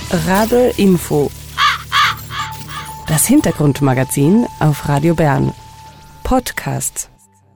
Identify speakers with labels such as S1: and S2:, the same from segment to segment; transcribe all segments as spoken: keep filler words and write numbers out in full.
S1: Rabe Info. Das Hintergrundmagazin auf Radio Bern. Podcast.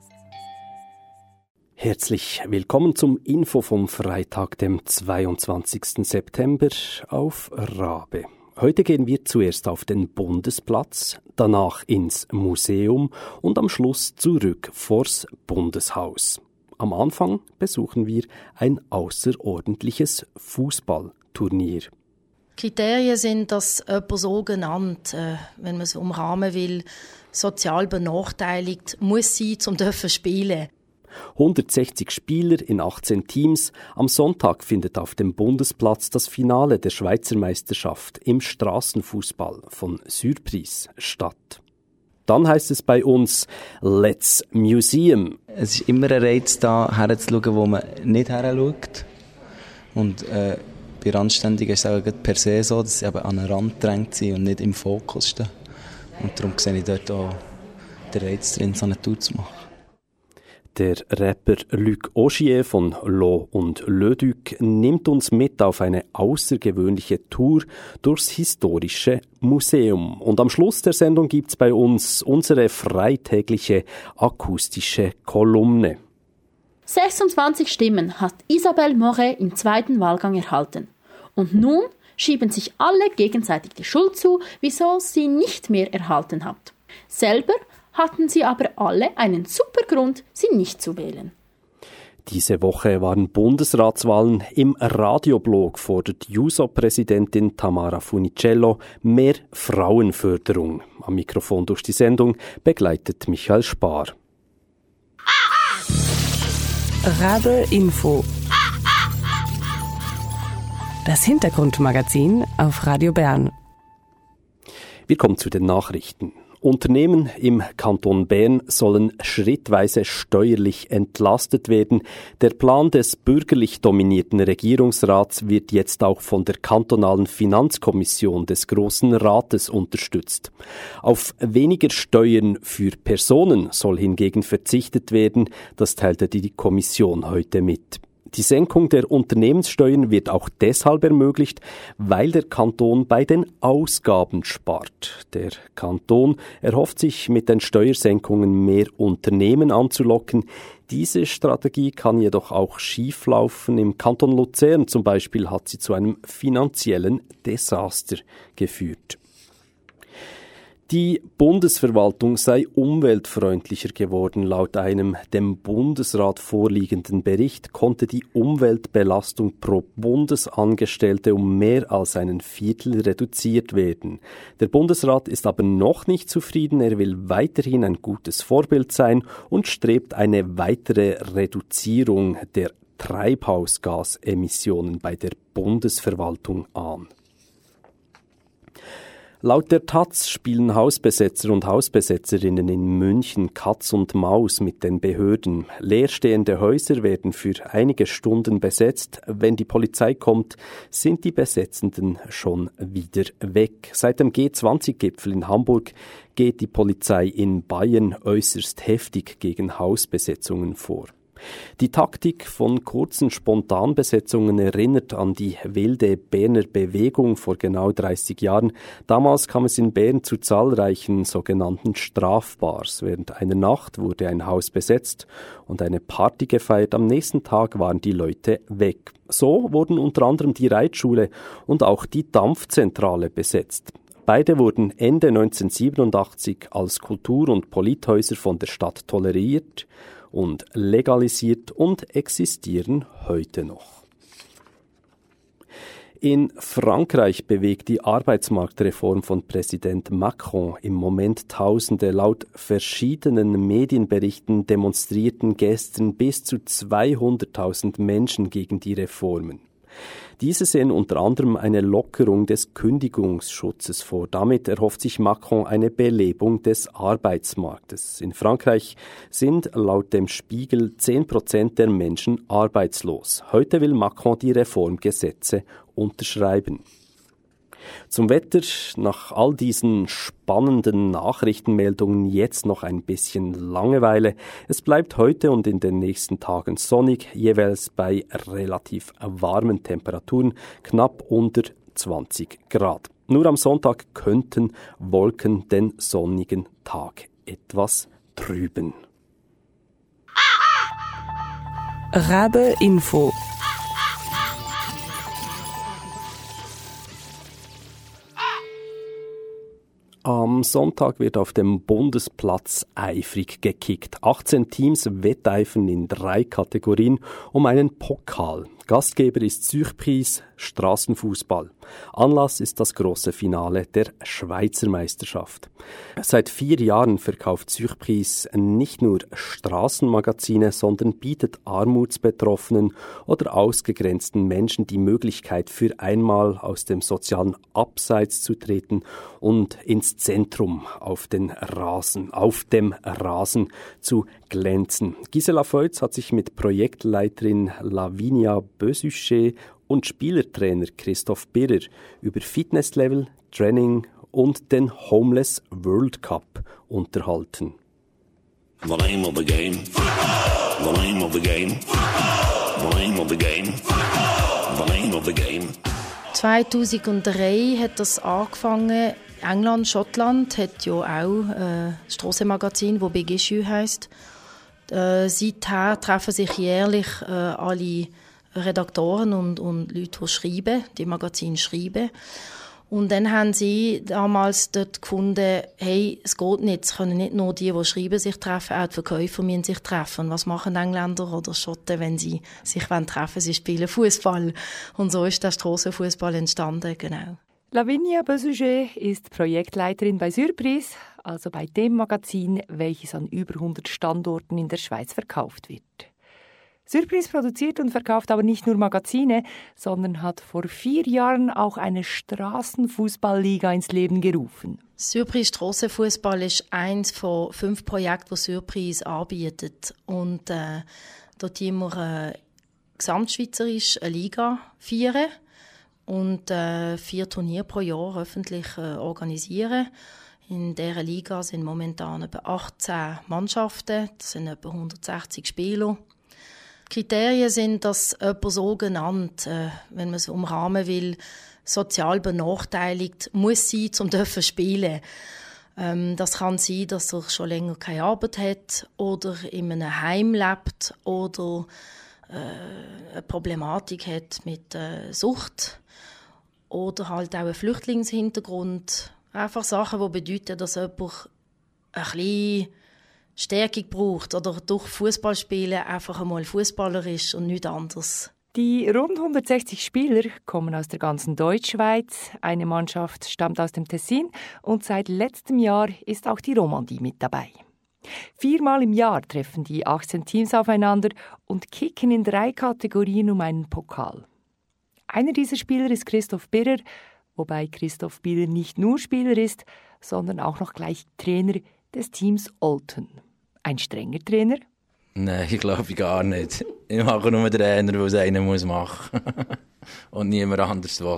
S2: Herzlich willkommen zum Info vom Freitag, dem zweiundzwanzigsten September auf Rabe. Heute gehen wir zuerst auf den Bundesplatz, danach ins Museum und am Schluss zurück vors Bundeshaus. Am Anfang besuchen wir ein außerordentliches Fußballturnier.
S3: Kriterien sind, dass jemand so genannt, äh, wenn man es umrahmen will, sozial benachteiligt muss sein, um zu spielen.
S2: hundertsechzig Spieler in achtzehn Teams. Am Sonntag findet auf dem Bundesplatz das Finale der Schweizer Meisterschaft im Strassenfußball von Surprise statt. Dann heißt es bei uns «Let's Museum».
S4: Es ist immer ein Reiz, da herzuschauen, wo man nicht herschaut. Und äh, bei Randständigen ist es auch per se so, dass sie eben an den Rand gedrängt sind und nicht im Fokus stehen. Und darum sehe ich dort auch den Reiz drin, so eine Tour zu machen.
S2: Der Rapper Luc Augier von Lo und Le Duc nimmt uns mit auf eine außergewöhnliche Tour durchs historische Museum. Und am Schluss der Sendung gibt's bei uns unsere freitägliche akustische Kolumne.
S5: sechsundzwanzig Stimmen hat Isabelle Moret im zweiten Wahlgang erhalten. Und nun schieben sich alle gegenseitig die Schuld zu, wieso sie nicht mehr erhalten hat. Selber hatten sie aber alle einen super Grund, sie nicht zu wählen.
S2: Diese Woche waren Bundesratswahlen. Im Radioblog fordert Juso-Präsidentin Tamara Funicello mehr Frauenförderung. Am Mikrofon durch die Sendung begleitet Michael Spar.
S1: Rabe Info. Das Hintergrundmagazin auf Radio Bern.
S2: Wir kommen zu den Nachrichten. Unternehmen im Kanton Bern sollen schrittweise steuerlich entlastet werden. Der Plan des bürgerlich dominierten Regierungsrats wird jetzt auch von der kantonalen Finanzkommission des Grossen Rates unterstützt. Auf weniger Steuern für Personen soll hingegen verzichtet werden. Das teilte die Kommission heute mit. Die Senkung der Unternehmenssteuern wird auch deshalb ermöglicht, weil der Kanton bei den Ausgaben spart. Der Kanton erhofft sich mit den Steuersenkungen mehr Unternehmen anzulocken. Diese Strategie kann jedoch auch schieflaufen. Im Kanton Luzern zum Beispiel hat sie zu einem finanziellen Desaster geführt. Die Bundesverwaltung sei umweltfreundlicher geworden. Laut einem dem Bundesrat vorliegenden Bericht konnte die Umweltbelastung pro Bundesangestellte um mehr als einen Viertel reduziert werden. Der Bundesrat ist aber noch nicht zufrieden. Er will weiterhin ein gutes Vorbild sein und strebt eine weitere Reduzierung der Treibhausgasemissionen bei der Bundesverwaltung an. Laut der Taz spielen Hausbesetzer und Hausbesetzerinnen in München Katz und Maus mit den Behörden. Leerstehende Häuser werden für einige Stunden besetzt. Wenn die Polizei kommt, sind die Besetzenden schon wieder weg. Seit dem G zwanzig Gipfel in Hamburg geht die Polizei in Bayern äußerst heftig gegen Hausbesetzungen vor. Die Taktik von kurzen Spontanbesetzungen erinnert an die wilde Berner Bewegung vor genau dreißig Jahren. Damals kam es in Bern zu zahlreichen sogenannten Strafbars. Während einer Nacht wurde ein Haus besetzt und eine Party gefeiert. Am nächsten Tag waren die Leute weg. So wurden unter anderem die Reitschule und auch die Dampfzentrale besetzt. Beide wurden Ende neunzehnhundertsiebenundachtzig als Kultur- und Polithäuser von der Stadt toleriert und legalisiert und existieren heute noch. In Frankreich bewegt die Arbeitsmarktreform von Präsident Macron im Moment Tausende. Laut verschiedenen Medienberichten demonstrierten gestern bis zu zweihunderttausend Menschen gegen die Reformen. Diese sehen unter anderem eine Lockerung des Kündigungsschutzes vor. Damit erhofft sich Macron eine Belebung des Arbeitsmarktes. In Frankreich sind laut dem Spiegel zehn Prozent der Menschen arbeitslos. Heute will Macron die Reformgesetze unterschreiben. Zum Wetter, nach all diesen spannenden Nachrichtenmeldungen jetzt noch ein bisschen Langeweile. Es bleibt heute und in den nächsten Tagen sonnig, jeweils bei relativ warmen Temperaturen, knapp unter zwanzig Grad. Nur am Sonntag könnten Wolken den sonnigen Tag etwas trüben.
S1: Rabe Info.
S2: Am Sonntag wird auf dem Bundesplatz eifrig gekickt. achtzehn Teams wetteifern in drei Kategorien um einen Pokal. Gastgeber ist Surprise Strassenfußball. Anlass ist das große Finale der Schweizer Meisterschaft. Seit vier Jahren verkauft Surprise nicht nur Straßenmagazine, sondern bietet armutsbetroffenen oder ausgegrenzten Menschen die Möglichkeit, für einmal aus dem sozialen Abseits zu treten und ins Zentrum auf den Rasen, auf dem Rasen zu glänzen. Gisela Feutz hat sich mit Projektleiterin Lavinia Bösüche und Spielertrainer Christoph Birrer über Fitnesslevel, Training und den Homeless World Cup unterhalten.
S6: The name of the game. The name of the game. The name of the game. The name of the game.
S3: zweitausenddrei hat das angefangen. England, Schottland hat ja auch ein Strassenmagazin, das Big Issue heisst. Äh, seither treffen sich jährlich äh, alle Redaktoren und, und Leute, die schreiben, die Magazine schreiben. Und dann haben sie damals dort gefunden, hey, es geht nicht, es können nicht nur die, die schreiben, sich treffen, auch die Verkäufer müssen sich treffen. Und was machen Engländer oder Schotten, wenn sie sich treffen wollen? Sie spielen Fußball. Und so ist der Strassenfußball entstanden, genau.
S7: Lavinia Bösüge ist Projektleiterin bei Surprise, also bei dem Magazin, welches an über hundert Standorten in der Schweiz verkauft wird. Surprise produziert und verkauft aber nicht nur Magazine, sondern hat vor vier Jahren auch eine Strassenfußballliga ins Leben gerufen.
S3: Surprise Strassenfußball ist eines von fünf Projekten, die Surprise anbietet. Und äh, dort haben wir äh, gesamtschweizerisch eine Liga feiern und äh, vier Turniere pro Jahr öffentlich äh, organisieren. In dieser Liga sind momentan etwa achtzehn Mannschaften, das sind etwa hundertsechzig Spieler. Die Kriterien sind, dass jemand so genannt, äh, wenn man es umrahmen will, sozial benachteiligt muss sein, um zu spielen. Ähm, das kann sein, dass er schon länger keine Arbeit hat oder in einem Heim lebt oder äh, eine Problematik hat mit äh, Sucht oder halt auch einen Flüchtlingshintergrund. Einfach Sachen, die bedeuten, dass jemand ein bisschen Stärkung braucht oder durch Fußballspielen einfach einmal Fußballer ist und nichts anderes.
S7: Die rund hundertsechzig Spieler kommen aus der ganzen Deutschschweiz. Eine Mannschaft stammt aus dem Tessin und seit letztem Jahr ist auch die Romandie mit dabei. Viermal im Jahr treffen die achtzehn Teams aufeinander und kicken in drei Kategorien um einen Pokal. Einer dieser Spieler ist Christoph Birrer, wobei Christoph Birrer nicht nur Spieler ist, sondern auch noch gleich Trainer des Teams Olten. Ein strenger Trainer?
S8: Nein, ich glaube gar nicht. Ich mache nur den Trainer, weil es einer muss machen und niemand anderes will.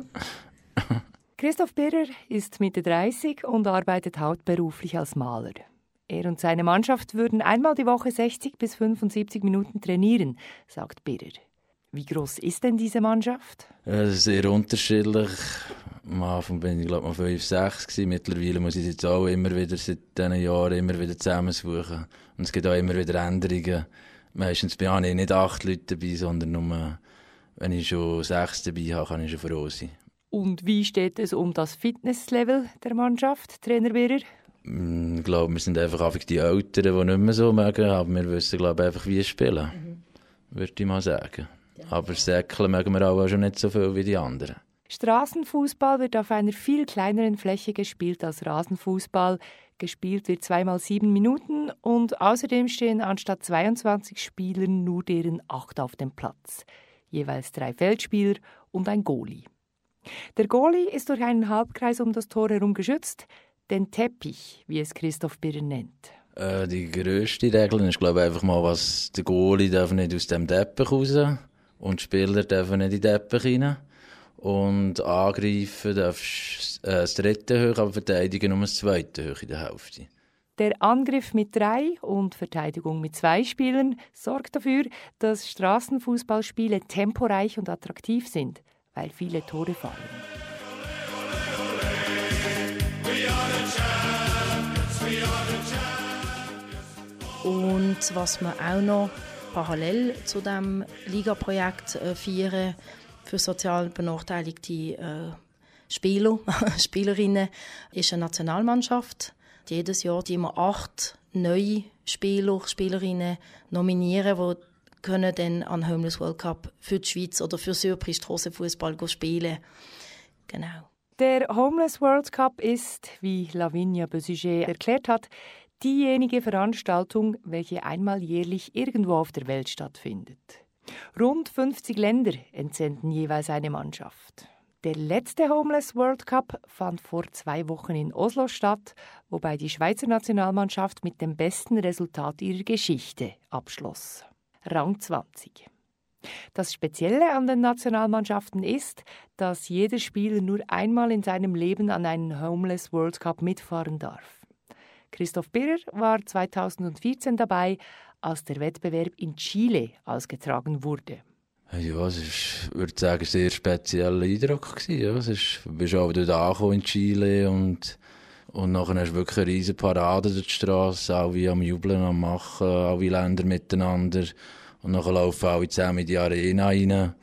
S7: Christoph Birrer ist Mitte dreißig und arbeitet hauptberuflich als Maler. Er und seine Mannschaft würden einmal die Woche sechzig bis fünfundsiebzig Minuten trainieren, sagt Birrer. Wie groß ist denn diese Mannschaft?
S8: Ja, das ist sehr unterschiedlich. Am Anfang bin ich, glaube ich, mal fünf, sechs gewesen. Mittlerweile muss ich jetzt auch immer wieder seit diesen Jahren immer wieder zusammensuchen. Und es gibt auch immer wieder Änderungen. Meistens bin ich nicht acht Leute dabei, sondern nur, wenn ich schon sechs dabei habe, kann ich schon froh sein.
S7: Und wie steht es um das Fitnesslevel der Mannschaft, Trainer Birrer?
S8: Ich glaube, wir sind einfach, einfach die Älteren, die nicht mehr so mögen, aber wir wissen, glaube ich, einfach, wie spielen. Mhm. Würde ich mal sagen. Aber Säckeln mögen wir auch schon nicht so viel wie die anderen.
S7: Strassenfußball wird auf einer viel kleineren Fläche gespielt als Rasenfußball. Gespielt wird zweimal sieben Minuten und außerdem stehen anstatt zweiundzwanzig Spielern nur deren acht auf dem Platz. Jeweils drei Feldspieler und ein Goalie. Der Goalie ist durch einen Halbkreis um das Tor herum geschützt, den Teppich, wie es Christoph Birrer nennt.
S8: Äh, die grösste Regel ist, glaube ich, einfach mal, was der Goalie darf nicht aus dem Teppich raus und die Spieler dürfen nicht in den Teppich rein. Und angreifen darfst äh, das dritte Höhe, aber verteidigen nur das zweite Höhe in der Hälfte.
S7: Der Angriff mit drei und Verteidigung mit zwei Spielern sorgt dafür, dass Strassenfußballspiele temporeich und attraktiv sind, weil viele Tore fallen.
S3: Und was wir auch noch parallel zu diesem Ligaprojekt äh, feiern, für sozial benachteiligte äh, Spieler, Spielerinnen, ist eine Nationalmannschaft. Jedes Jahr die wir acht neue Spieler, Spielerinnen nominieren, die können dann an Homeless World Cup für die Schweiz oder für Surprise Strassenfußball spielen. Genau.
S7: Der Homeless World Cup ist, wie Lavinia Bösiger erklärt hat, diejenige Veranstaltung, welche einmal jährlich irgendwo auf der Welt stattfindet. Rund fünfzig Länder entsenden jeweils eine Mannschaft. Der letzte Homeless World Cup fand vor zwei Wochen in Oslo statt, wobei die Schweizer Nationalmannschaft mit dem besten Resultat ihrer Geschichte abschloss. Rang zwanzig. Das Spezielle an den Nationalmannschaften ist, dass jeder Spieler nur einmal in seinem Leben an einem Homeless World Cup mitfahren darf. Christoph Birrer war zweitausendvierzehn dabei, als der Wettbewerb in Chile ausgetragen wurde.
S8: Ja, es ist, ich würde sagen, ein sehr spezieller Eindruck gewesen. Ja, es ist, du bist auch dort angekommen in Chile und, und nachher hast du wirklich eine riesige Parade durch die Straße, alle am Jubeln, am Machen, alle Länder miteinander. Und nachher laufen alle zusammen in die Arena rein,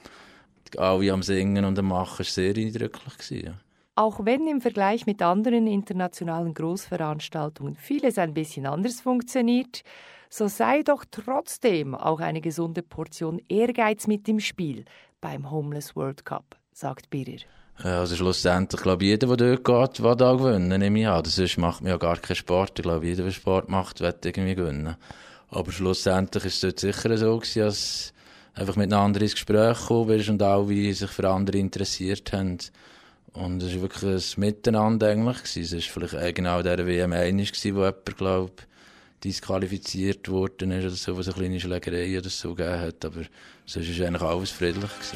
S8: alle am Singen und am Machen. Es war sehr eindrücklich gewesen, ja.
S7: Auch wenn im Vergleich mit anderen internationalen Großveranstaltungen vieles ein bisschen anders funktioniert, so sei doch trotzdem auch eine gesunde Portion Ehrgeiz mit im Spiel beim Homeless World Cup, sagt Birrer.
S8: Also schlussendlich, glaube ich, jeder, der dort geht, will da gewinnen, nehme ich an. Sonst macht man ja gar keinen Sport. Ich glaube, jeder, der Sport macht, will irgendwie gewinnen. Aber schlussendlich war es dort sicher so gewesen, dass einfach miteinander ins Gespräch gekommen bist und alle wie sich für andere interessiert haben. Und es war wirklich ein Miteinander eigentlich. Es war vielleicht genau der W M eins, wo jemand, glaube ich, disqualifiziert worden ist oder so, was eine kleine Schlägerei oder so gegeben hat. Aber sonst war eigentlich alles friedlich gewesen.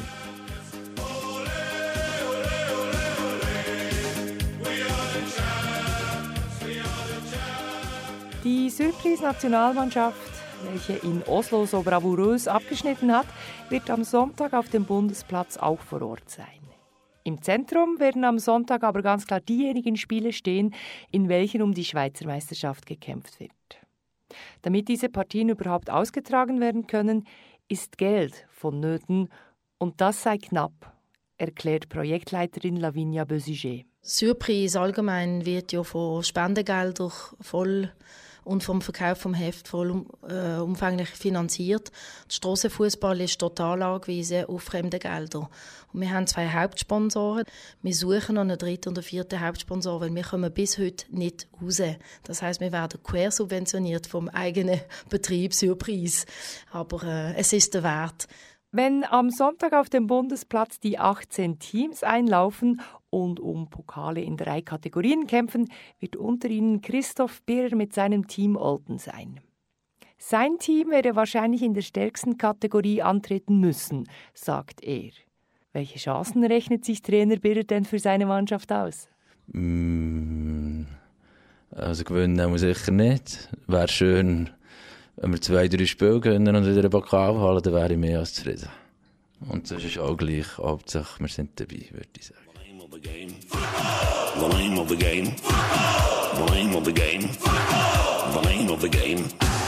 S7: Die Surprise-Nationalmannschaft, welche in Oslo so bravourös abgeschnitten hat, wird am Sonntag auf dem Bundesplatz auch vor Ort sein. Im Zentrum werden am Sonntag aber ganz klar diejenigen Spiele stehen, in welchen um die Schweizer Meisterschaft gekämpft wird. Damit diese Partien überhaupt ausgetragen werden können, ist Geld vonnöten und das sei knapp, erklärt Projektleiterin Lavinia Bösiger.
S3: Surprise allgemein wird ja von Spendengeldern voll und vom Verkauf vom Heft voll äh, umfänglich finanziert. Der Strassenfußball ist total angewiesen auf fremde Gelder. Und wir haben zwei Hauptsponsoren. Wir suchen noch einen dritten und einen vierten Hauptsponsor, weil wir kommen bis heute nicht raus. Das heisst, wir werden quersubventioniert vom eigenen Betrieb Surprise. Aber äh, es ist der Wert.
S7: Wenn am Sonntag auf dem Bundesplatz die achtzehn Teams einlaufen und um Pokale in drei Kategorien kämpfen, wird unter ihnen Christoph Birrer mit seinem Team Olten sein. Sein Team werde wahrscheinlich in der stärksten Kategorie antreten müssen, sagt er. Welche Chancen rechnet sich Trainer Birrer denn für seine Mannschaft aus?
S8: Mm, also gewinnen haben wir sicher nicht. Wäre schön, wenn wir zwei, drei Spiele gewinnen und wieder einen Pokal holen, dann wäre ich mehr als zufrieden. Und das ist auch gleich. Hauptsache, wir sind dabei, würde ich sagen.
S6: The name of the game. The name of the game. The name of the game. The name of the game.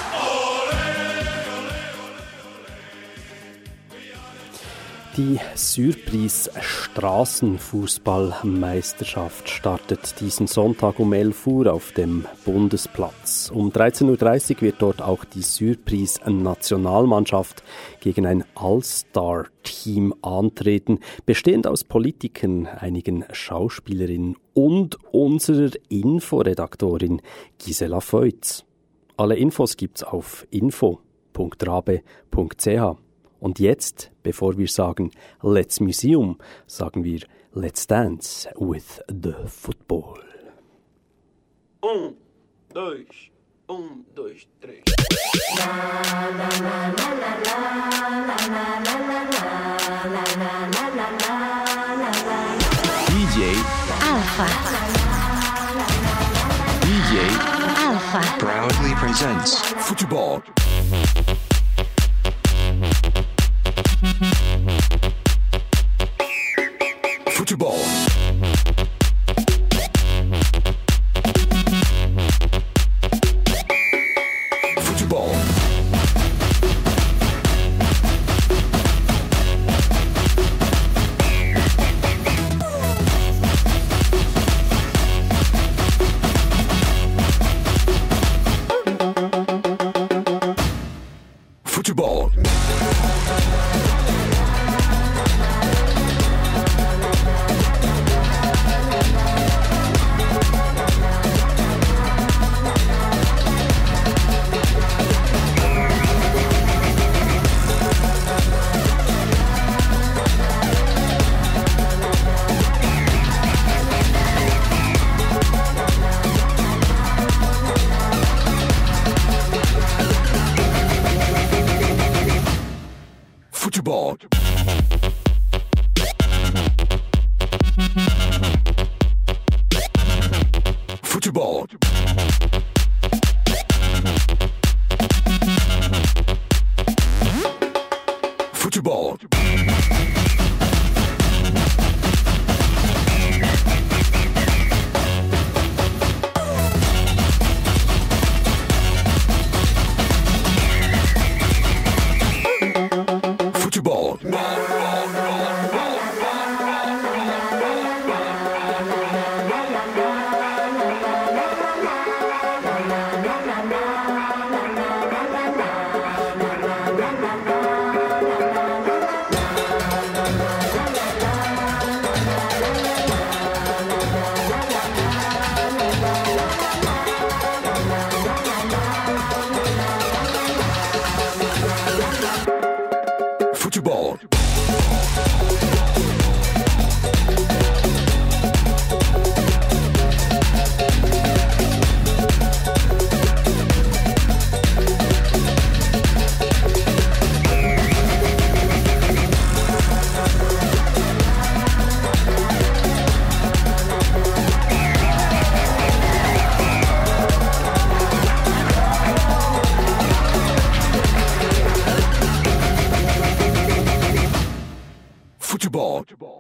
S2: Die Surprise Straßenfußballmeisterschaft startet diesen Sonntag um elf Uhr auf dem Bundesplatz. Um dreizehn Uhr dreißig wird dort auch die Surprise Nationalmannschaft gegen ein All-Star-Team antreten, bestehend aus Politikern, einigen Schauspielerinnen und unserer Inforedaktorin Gisela Feutz. Alle Infos gibt's auf info punkt rabe punkt c h. Und jetzt, bevor wir sagen Let's Museum, sagen wir Let's Dance with the Football.
S9: Un, dois, un, dois, três.
S10: D J
S11: Alpha.
S10: D J
S11: Alpha
S10: proudly presents Football. Football. Football.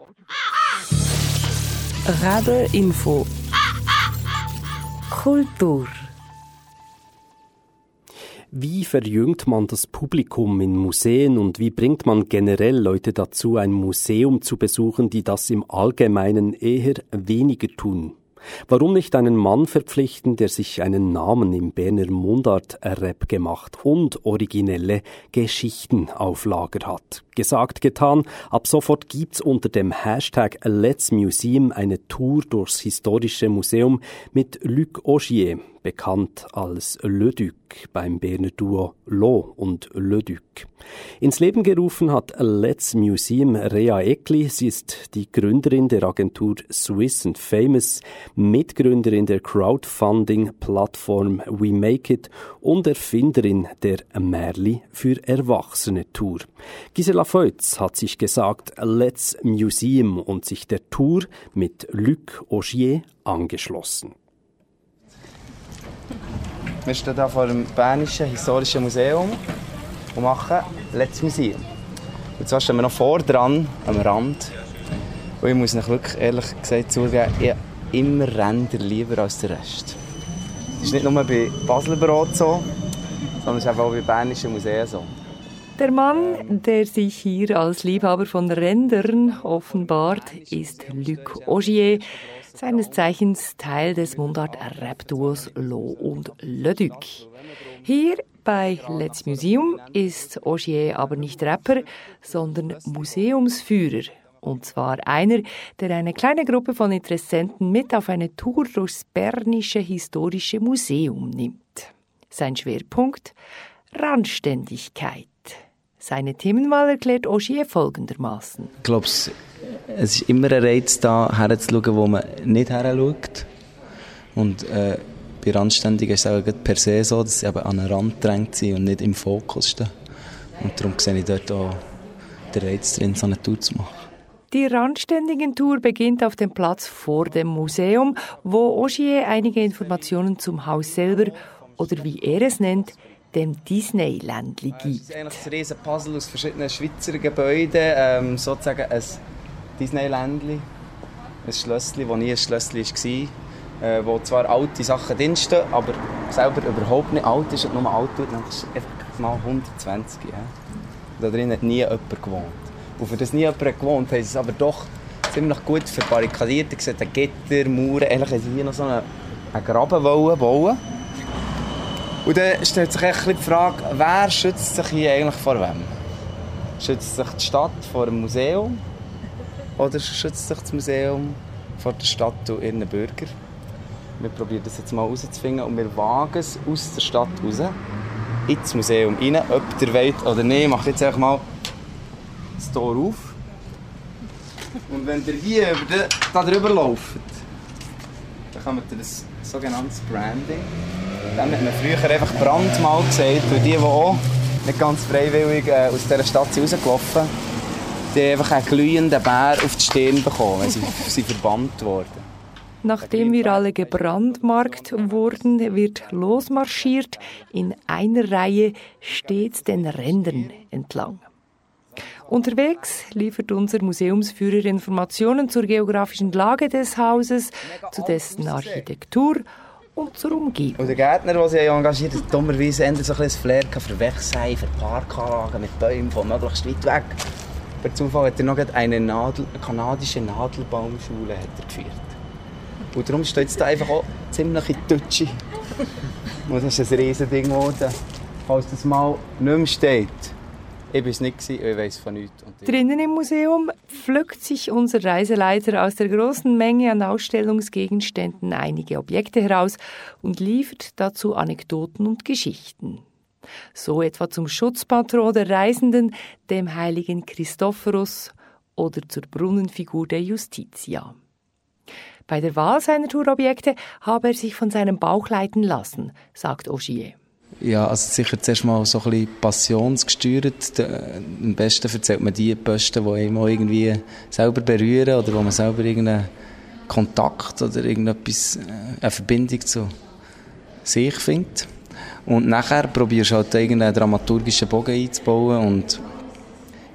S1: Radar Info Kultur.
S2: Wie verjüngt man das Publikum in Museen und wie bringt man generell Leute dazu, ein Museum zu besuchen, die das im Allgemeinen eher weniger tun? Warum nicht einen Mann verpflichten, der sich einen Namen im Berner Mundart-Rap gemacht und originelle Geschichten auf Lager hat? Gesagt, getan. Ab sofort gibt's unter dem Hashtag Let's Museum eine Tour durchs historische Museum mit Luc Augier, bekannt als Le Duc, beim Berner Duo Lo und Le Duc. Ins Leben gerufen hat Let's Museum Rea Ekli. Sie ist die Gründerin der Agentur Swiss and Famous, Mitgründerin der Crowdfunding-Plattform We Make It und Erfinderin der Märli für Erwachsene Tour. Gisela Feutz hat sich gesagt, Let's Museum und sich der Tour mit Luc Augier angeschlossen.
S4: Wir stehen hier vor dem Bernischen Historischen Museum und machen Let's Museum. Und zwar stehen wir noch vor dran, am Rand. Und ich muss euch wirklich ehrlich gesagt zugeben, ich habe immer Ränder lieber als der Rest. Das ist nicht nur bei Basler Brot so, sondern es ist auch bei Bernischen Museen so.
S7: Der Mann, der sich hier als Liebhaber von Rändern offenbart, ist Luc Augier, seines Zeichens Teil des Mundart-Rap-Duos Lo und Le Duc. Hier bei Let's Museum ist Augier aber nicht Rapper, sondern Museumsführer. Und zwar einer, der eine kleine Gruppe von Interessenten mit auf eine Tour durchs Bernische Historische Museum nimmt. Sein Schwerpunkt? Randständigkeit. Seine Themenwahl erklärt Augier folgendermaßen.
S4: Ich glaube, es ist immer ein Reiz, da herzuschauen, wo man nicht heranschaut. Und äh, bei Randständigen ist es auch per se so, dass sie eben an den Rand gedrängt sind und nicht im Fokus stehen. Und darum sehe ich dort auch den Reiz drin, so eine Tour zu machen.
S7: Die Randständigen-Tour beginnt auf dem Platz vor dem Museum, wo Augier einige Informationen zum Haus selber oder wie er es nennt, dem Disneylandli gibt.
S4: Es ist eigentlich ein riesen Puzzle aus verschiedenen Schweizer Gebäuden, ähm, sozusagen ein Disneylandli, ein Schlössli, das nie ein Schlössli war, äh, wo zwar alte Sachen drinstehen, aber selber überhaupt nicht alt ist und nur alt tut, dann ist es einfach mal hundertzwanzig. Ja. Da drin hat nie jemand gewohnt. Und für das nie jemand gewohnt, haben sie es aber doch ziemlich gut verbarrikadiert. Ihr seht Gitter, Mauern, eigentlich haben sie hier noch so einen, einen Graben bauen. Und dann stellt sich echt die Frage, wer schützt sich hier eigentlich vor wem? Schützt sich die Stadt vor dem Museum? Oder schützt sich das Museum vor der Stadt und ihren Bürgern? Wir probieren das jetzt mal herauszufinden und wir wagen es aus der Stadt raus, ins Museum rein, ob ihr wollt oder nicht. Ich mache jetzt einfach mal das Tor auf. Und wenn ihr hier über den, da drüber lauft, dann kommt ihr das sogenanntes Branding. Dem hat man früher einfach Brandmal gesagt, weil die, die auch nicht ganz freiwillig äh, aus dieser Stadt sind rausgelaufen sind, die haben einfach einen glühenden Bär auf die Stirn bekommen, weil sie, sie verbannt wurden.
S7: Nachdem wir alle gebrandmarkt wurden, wird losmarschiert, in einer Reihe stets den Rändern entlang. Unterwegs liefert unser Museumsführer Informationen zur geografischen Lage des Hauses, zu dessen Architektur und zur Umgebung.
S4: Und der Gärtner, der sich engagiert hat, dummerweise eher so ein bisschen Flair für Wegsein, für Parkanlagen mit Bäumen von möglichst weit weg. Per Zufall hat er noch eine, Nadel, eine kanadische Nadelbaumschule hat er geführt. Und darum steht es da einfach auch ziemlich in Tutschi. Und das ist ein riesen Ding geworden. Falls das mal nicht mehr steht. Ich war es nicht, ich weiss von nichts.
S7: Drinnen im Museum pflückt sich unser Reiseleiter aus der großen Menge an Ausstellungsgegenständen einige Objekte heraus und liefert dazu Anekdoten und Geschichten. So etwa zum Schutzpatron der Reisenden, dem heiligen Christophorus, oder zur Brunnenfigur der Justitia. Bei der Wahl seiner Tourobjekte habe er sich von seinem Bauch leiten lassen, sagt Augier.
S4: Ja, also sicher zuerst mal so ein bisschen passionsgesteuert. Am besten erzählt man die Posten, die einem auch irgendwie selber berühren oder wo man selber irgendeinen Kontakt oder irgendetwas, eine Verbindung zu sich findet. Und nachher probierst du halt irgendeinen dramaturgischen Bogen einzubauen und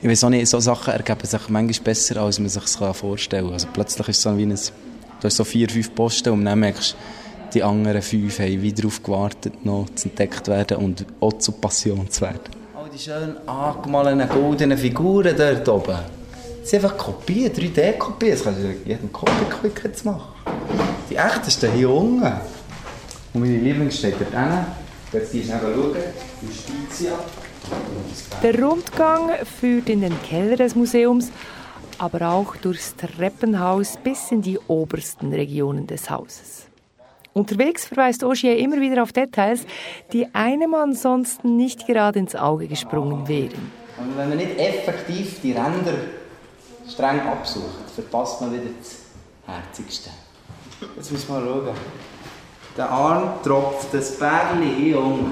S4: ich weiß auch nicht, so Sachen ergeben sich manchmal besser, als man sich das vorstellen kann. Also plötzlich ist es so wie ein, du hast so vier, fünf Posten und dann merkst du, die anderen fünf haben wieder darauf gewartet, noch zu entdeckt werden und auch zur Passion zu werden. All die schön angemalten goldenen Figuren dort oben, das sind einfach Kopien, drei D-Kopien. Das kannst du jedem Copy-Click jetzt machen. Die echtesten hier unten. Und meine Lieblings steht dort hinten. Jetzt gehst du schauen. Justitia.
S7: Der Rundgang führt in den Keller des Museums, aber auch durchs Treppenhaus bis in die obersten Regionen des Hauses. Unterwegs verweist Ogier immer wieder auf Details, die einem ansonsten nicht gerade ins Auge gesprungen wären.
S4: Und wenn man nicht effektiv die Ränder streng absucht, verpasst man wieder das Herzigste. Jetzt müssen wir mal schauen. Der Arm tropft das Bärli hier unten.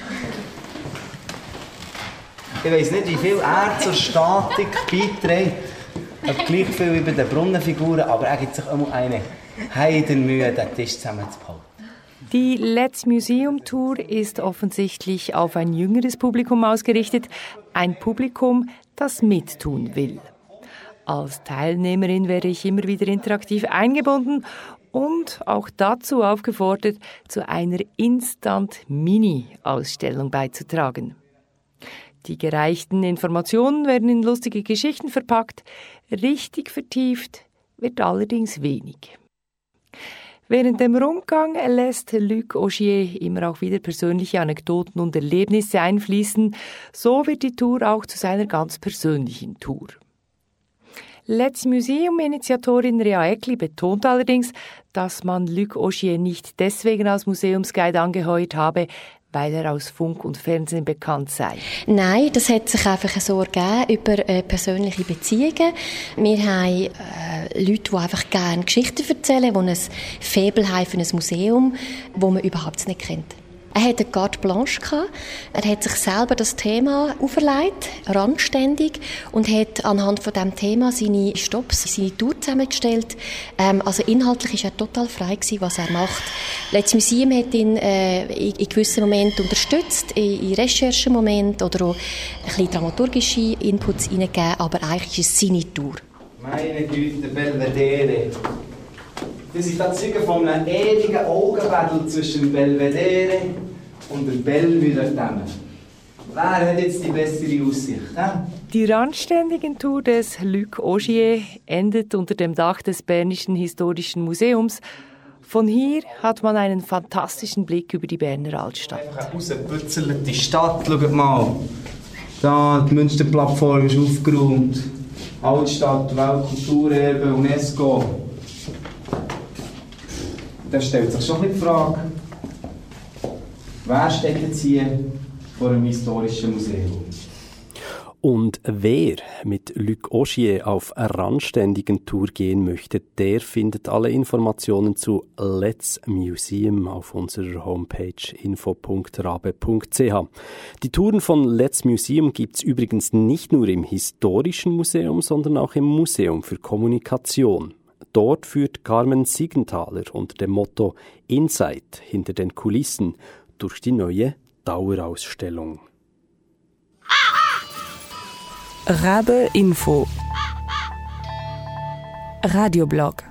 S4: Ich weiss nicht, wie viel er zur Statik beiträgt. Ob gleich viel wie bei den Brunnenfiguren, aber er gibt sich immer eine Heidenmühe, den Tisch zusammenzuhalten.
S7: Die Let's Museum Tour ist offensichtlich auf ein jüngeres Publikum ausgerichtet. Ein Publikum, das mittun will. Als Teilnehmerin werde ich immer wieder interaktiv eingebunden und auch dazu aufgefordert, zu einer Instant-Mini-Ausstellung beizutragen. Die gereichten Informationen werden in lustige Geschichten verpackt, richtig vertieft wird allerdings wenig. Während dem Rundgang lässt Luc Ogier immer auch wieder persönliche Anekdoten und Erlebnisse einfließen, so wird die Tour auch zu seiner ganz persönlichen Tour. Let's Museum-Initiatorin Rea Eckli betont allerdings, dass man Luc Ogier nicht deswegen als Museumsguide angeheuert habe, weil er aus Funk und Fernsehen bekannt sei.
S12: Nein, das hat sich einfach so ergeben über äh, persönliche Beziehungen. Wir haben äh, Leute, die einfach gerne Geschichten erzählen, die ein Faible haben für ein Museum, das man überhaupt nicht kennt. Er hatte eine Carte Blanche gehabt. Er hat sich selber das Thema auferlegt, randständig, und hat anhand von diesem Thema seine Stops, seine Tour zusammengestellt. Ähm, also inhaltlich war er total frei gewesen, was er macht. Let's Museum hat ihn äh, in, in gewissen Momenten unterstützt, in, in Recherchemomenten oder auch ein bisschen dramaturgische Inputs hineingegeben, aber eigentlich ist es seine Tour.
S4: Meine Güte, Belvedere. Das ist das Zeuge von einem ewigen Augenbattle zwischen Belvedere und dem Bellevue zusammen. Wer hat jetzt die bessere Aussicht? He?
S7: Die randständigen Tour des Luc Ogier endet unter dem Dach des Bernischen Historischen Museums. Von hier hat man einen fantastischen Blick über die Berner Altstadt.
S4: Einfach eine rausgepützelte Stadt, schaut mal. Da, die Münsterplattform ist aufgeräumt. Altstadt, Weltkulturerbe, UNESCO. Da stellt sich schon die Frage, wer steht jetzt hier vor einem historischen Museum?
S2: Und wer mit Luc Ogier auf eine randständigen Tour gehen möchte, der findet alle Informationen zu Let's Museum auf unserer Homepage info punkt rabe punkt c h. Die Touren von Let's Museum gibt's übrigens nicht nur im Historischen Museum, sondern auch im Museum für Kommunikation. Dort führt Carmen Siegenthaler unter dem Motto Insight hinter den Kulissen durch die neue Dauerausstellung.
S1: Rabe Info Radioblog.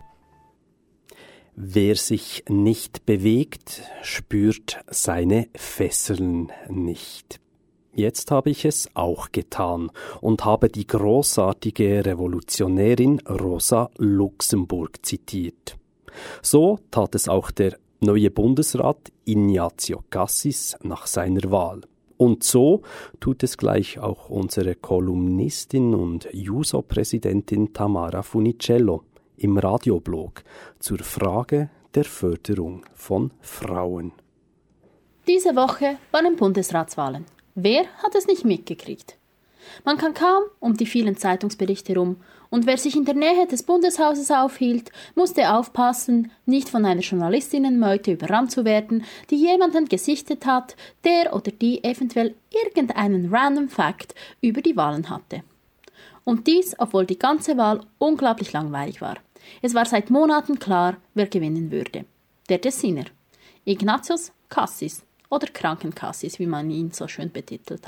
S2: Wer sich nicht bewegt, spürt seine Fesseln nicht. Jetzt habe ich es auch getan und habe die großartige Revolutionärin Rosa Luxemburg zitiert. So tat es auch der neue Bundesrat Ignazio Cassis nach seiner Wahl. Und so tut es gleich auch unsere Kolumnistin und Juso-Präsidentin Tamara Funicello im Radioblog zur Frage der Förderung von Frauen.
S5: Diese Woche waren Bundesratswahlen. Wer hat es nicht mitgekriegt? Man kann kaum um die vielen Zeitungsberichte herum, und wer sich in der Nähe des Bundeshauses aufhielt, musste aufpassen, nicht von einer Journalistinnenmeute überrannt zu werden, die jemanden gesichtet hat, der oder die eventuell irgendeinen random Fact über die Wahlen hatte. Und dies, obwohl die ganze Wahl unglaublich langweilig war. Es war seit Monaten klar, wer gewinnen würde. Der Tessiner. Ignatius Cassis oder Krankencassis, wie man ihn so schön betitelt hat.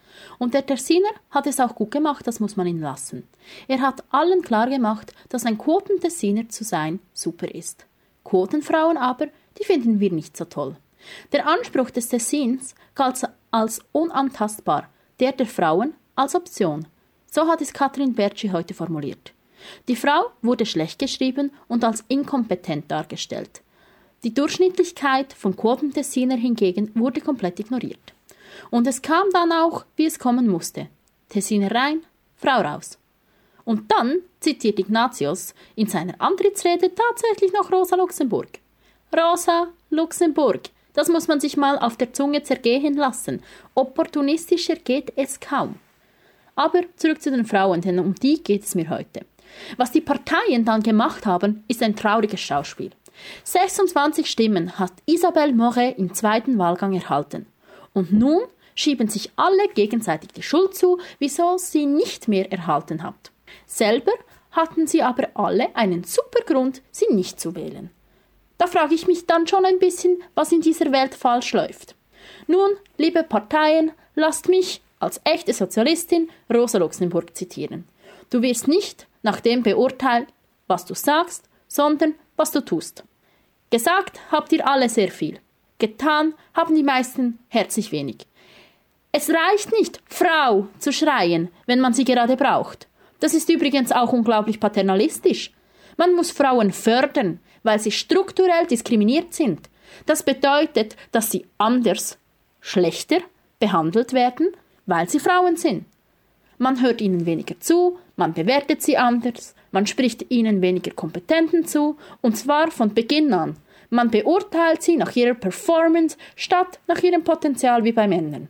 S5: Und der Tessiner hat es auch gut gemacht, das muss man ihm lassen. Er hat allen klar gemacht, dass ein Quotentessiner zu sein super ist. Quotenfrauen aber, die finden wir nicht so toll. Der Anspruch des Tessins galt als unantastbar, der der Frauen als Option. So hat es Katrin Bertschi heute formuliert. Die Frau wurde schlecht geschrieben und als inkompetent dargestellt. Die Durchschnittlichkeit von Quotentessiner hingegen wurde komplett ignoriert. Und es kam dann auch, wie es kommen musste. Tessiner rein, Frau raus. Und dann zitiert Ignatius in seiner Antrittsrede tatsächlich noch Rosa Luxemburg. Rosa Luxemburg, das muss man sich mal auf der Zunge zergehen lassen. Opportunistischer geht es kaum. Aber zurück zu den Frauen, denn um die geht es mir heute. Was die Parteien dann gemacht haben, ist ein trauriges Schauspiel. sechsundzwanzig Stimmen hat Isabelle Moret im zweiten Wahlgang erhalten. Und nun schieben sich alle gegenseitig die Schuld zu, wieso sie nicht mehr erhalten hat. Selber hatten sie aber alle einen super Grund, sie nicht zu wählen. Da frage ich mich dann schon ein bisschen, was in dieser Welt falsch läuft. Nun, liebe Parteien, lasst mich als echte Sozialistin Rosa Luxemburg zitieren. Du wirst nicht nach dem beurteilt, was du sagst, sondern was du tust. Gesagt habt ihr alle sehr viel. Getan haben die meisten herzlich wenig. Es reicht nicht, Frau zu schreien, wenn man sie gerade braucht. Das ist übrigens auch unglaublich paternalistisch. Man muss Frauen fördern, weil sie strukturell diskriminiert sind. Das bedeutet, dass sie anders, schlechter behandelt werden, weil sie Frauen sind. Man hört ihnen weniger zu, man bewertet sie anders, man spricht ihnen weniger Kompetenten zu, und zwar von Beginn an. Man beurteilt sie nach ihrer Performance statt nach ihrem Potenzial wie bei Männern.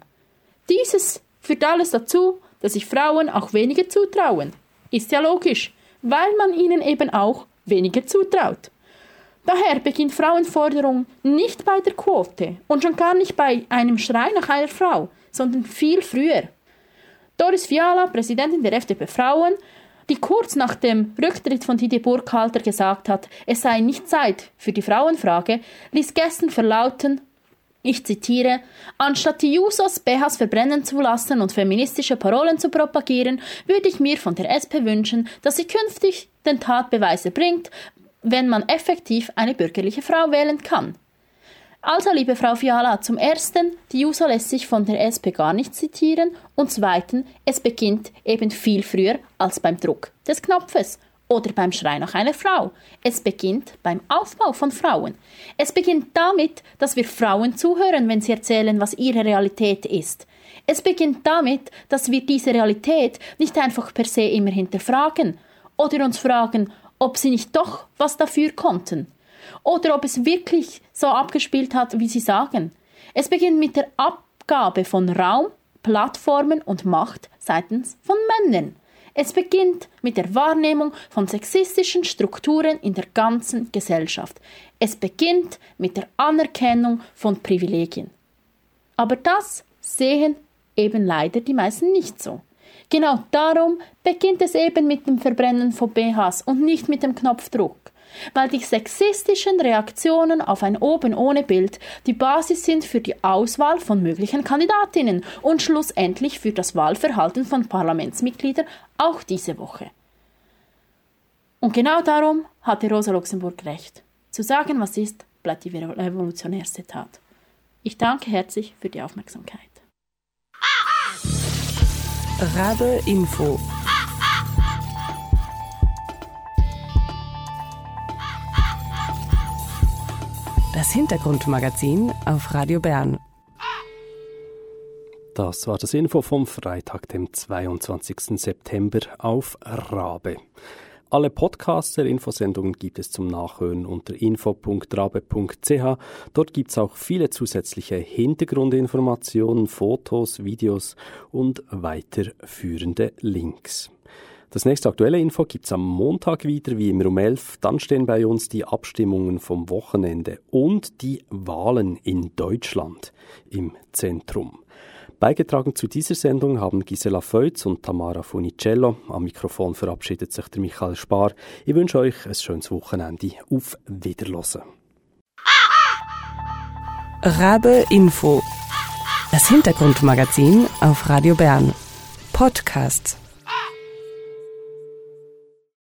S5: Dieses führt alles dazu, dass sich Frauen auch weniger zutrauen. Ist ja logisch, weil man ihnen eben auch weniger zutraut. Daher beginnt Frauenforderung nicht bei der Quote und schon gar nicht bei einem Schrei nach einer Frau, sondern viel früher. Doris Fiala, Präsidentin der F D P Frauen, die kurz nach dem Rücktritt von Didier Burkhalter gesagt hat, es sei nicht Zeit für die Frauenfrage, ließ gestern verlauten, ich zitiere, anstatt die Jusos B Hs verbrennen zu lassen und feministische Parolen zu propagieren, würde ich mir von der S P wünschen, dass sie künftig den Tatbeweis erbringt, wenn man effektiv eine bürgerliche Frau wählen kann. Also, liebe Frau Fiala, zum Ersten, die Juso lässt sich von der S P gar nicht zitieren und zweitens, es beginnt eben viel früher als beim Druck des Knopfes oder beim Schrei nach einer Frau. Es beginnt beim Aufbau von Frauen. Es beginnt damit, dass wir Frauen zuhören, wenn sie erzählen, was ihre Realität ist. Es beginnt damit, dass wir diese Realität nicht einfach per se immer hinterfragen oder uns fragen, ob sie nicht doch was dafür konnten. Oder ob es wirklich so abgespielt hat, wie sie sagen. Es beginnt mit der Abgabe von Raum, Plattformen und Macht seitens von Männern. Es beginnt mit der Wahrnehmung von sexistischen Strukturen in der ganzen Gesellschaft. Es beginnt mit der Anerkennung von Privilegien. Aber das sehen eben leider die meisten nicht so. Genau darum beginnt es eben mit dem Verbrennen von B Hs und nicht mit dem Knopfdruck. Weil die sexistischen Reaktionen auf ein Oben ohne Bild die Basis sind für die Auswahl von möglichen Kandidatinnen und schlussendlich für das Wahlverhalten von Parlamentsmitgliedern auch diese Woche. Und genau darum hatte Rosa Luxemburg recht. Zu sagen, was ist, bleibt die revolutionärste Tat. Ich danke herzlich für die Aufmerksamkeit.
S1: Rabe Info. Das Hintergrundmagazin auf Radio Bern.
S2: Das war das Info vom Freitag, dem zweiundzwanzigsten September auf Rabe. Alle Podcasts der Infosendungen gibt es zum Nachhören unter info punkt rabe punkt c h. Dort gibt es auch viele zusätzliche Hintergrundinformationen, Fotos, Videos und weiterführende Links. Das nächste aktuelle Info gibt es am Montag wieder, wie immer um elf. Dann stehen bei uns die Abstimmungen vom Wochenende und die Wahlen in Deutschland im Zentrum. Beigetragen zu dieser Sendung haben Gisela Feutz und Tamara Funicello. Am Mikrofon verabschiedet sich der Michael Spar. Ich wünsche euch ein schönes Wochenende. Auf Wiederhören.
S1: Rabe Info. Das Hintergrundmagazin auf Radio Bern. Podcast.